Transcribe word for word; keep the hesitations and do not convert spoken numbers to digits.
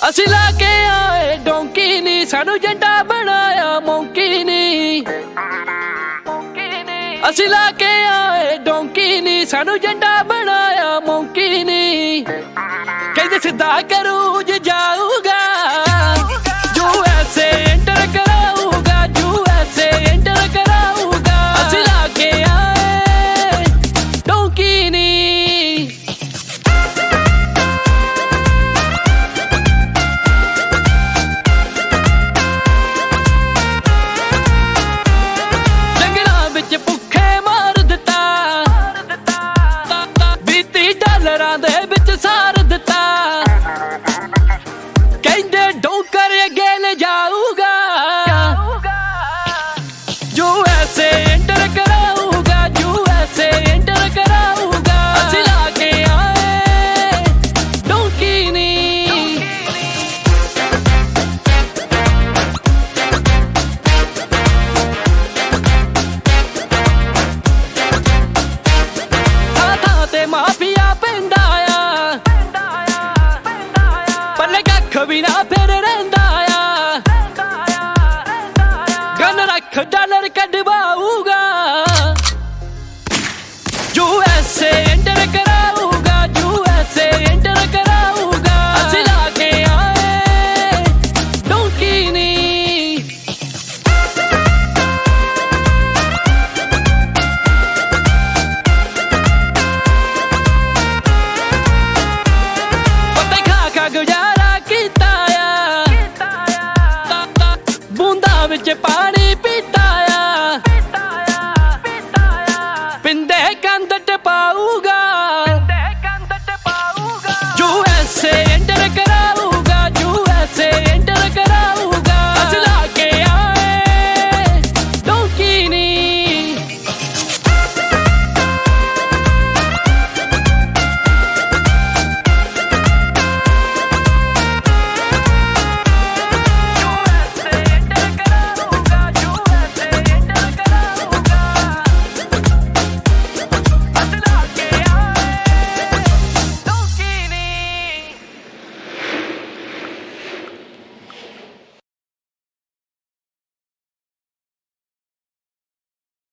ਅਸੀਂ ਲਾ ਕੇ ਆਏ ਡੋਂਕੀ ਨੀ, ਸਾਨੂੰ ਜੰਡਾ ਬਣਾਇਆ ਮੌਂਕੀ ਨੀ। ਅਸੀਂ ਲਾ ਕੇ ਆਏ ਡੋਂਕੀ ਨੀ, ਸਾਨੂੰ ਜੰਡਾ ਬਣਾਇਆ ਮੌਂਕੀ ਨੀ। ਕਹਿੰਦੇ ਸਿੱਧਾ ਕਰੂ ਜ ਜਾਊਗਾ, ਜੋ ਐਸੇ ਐਂਟਰ ਕਰਾਊਗਾ, ਜੋ ਐਸੇ ਐਂਟਰ ਕਰਾਊਗਾ। ਅਸੀਂ ਲਾ ਕੇ ਆਏ ਡੋਂਕੀ ਨੀ। ਦੇ ਵਿੱਚ ਸਾਰ ਦਿੱਤਾ, ਕਹਿੰਦੇ ਡੋਂਕਰ ਅੱਗੇ ਲੈ ਜਾਊਗਾ, ਜੋ ਐਸੇ ਐਂਟਰ ਕਰਾਊਗਾ, ਜੋ ਐਸੇ ਐਂਟਰ ਕਰਾਊਗਾ। ਅਸੀਂ ਲਾ ਕੇ ਆਏ ਡੋਂਕੀ ਨੀ। ਥਾਂ ਥਾਂ ਤੇ ਮਾਫੀਆ ਪੈਂਦਾ, ਵੀ ਨਾ ਫਿਰ ਰਹਿੰਦਾ ਆ। ਗਨ ਰੱਖ ਡਾਲਰ ਕਢਵਾਊਗਾ, ਜੋ ਐਸੇ ਐਂਟਰ ਕਰਾਊਗਾ, ਜੋ ਐਸੇ ਐਂਟਰ ਕਰਾਊਗਾ। ਅਸੀਂ ਲਾ ਕੇ ਆਏ ਡੋਂਕੀ ਨੀ। ਪੱਤੇ ਖਾ ਖਾ ਗੁਜ਼ਾਰਾ ਕੀਤਾ, ਬੂੰਦਾਂ ਵਿੱਚ ਪਾ